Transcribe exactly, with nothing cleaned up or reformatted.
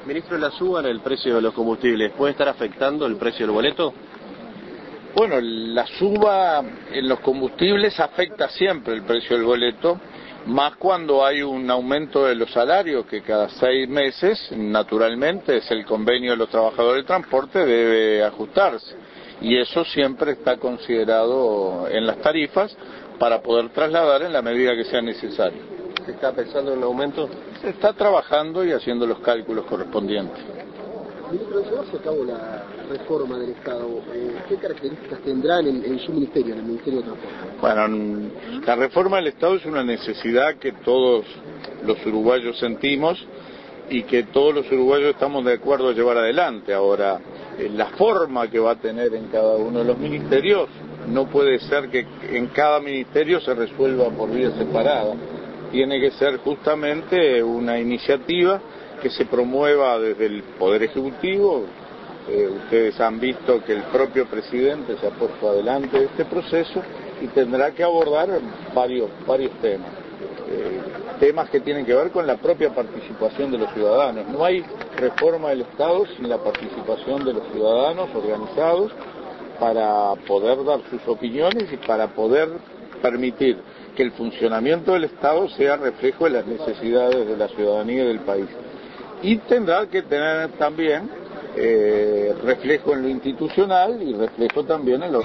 Ministro, la suba en el precio de los combustibles, ¿puede estar afectando el precio del boleto? Bueno, la suba en los combustibles afecta siempre el precio del boleto, más cuando hay un aumento de los salarios, que cada seis meses, naturalmente, es el convenio de los trabajadores del transporte, debe ajustarse. Y eso siempre está considerado en las tarifas para poder trasladar en la medida que sea necesario. ¿Se está pensando en un aumento? Se está trabajando y haciendo los cálculos correspondientes. Ministro, de llevarse a cabo la reforma del Estado, eh, ¿qué características tendrá en, en su ministerio, en el Ministerio de Transporte? Bueno, la reforma del Estado es una necesidad que todos los uruguayos sentimos y que todos los uruguayos estamos de acuerdo a llevar adelante. Ahora, eh, la forma que va a tener en cada uno de los ministerios no puede ser que en cada ministerio se resuelva por vía separada. Tiene que ser justamente una iniciativa que se promueva desde el Poder Ejecutivo. Eh, ustedes han visto que el propio presidente se ha puesto adelante de este proceso y tendrá que abordar varios, varios temas. Eh, temas que tienen que ver con la propia participación de los ciudadanos. No hay reforma del Estado sin la participación de los ciudadanos organizados para poder dar sus opiniones y para poder permitir que el funcionamiento del Estado sea reflejo de las necesidades de la ciudadanía y del país. Y tendrá que tener también eh, reflejo en lo institucional y reflejo también en lo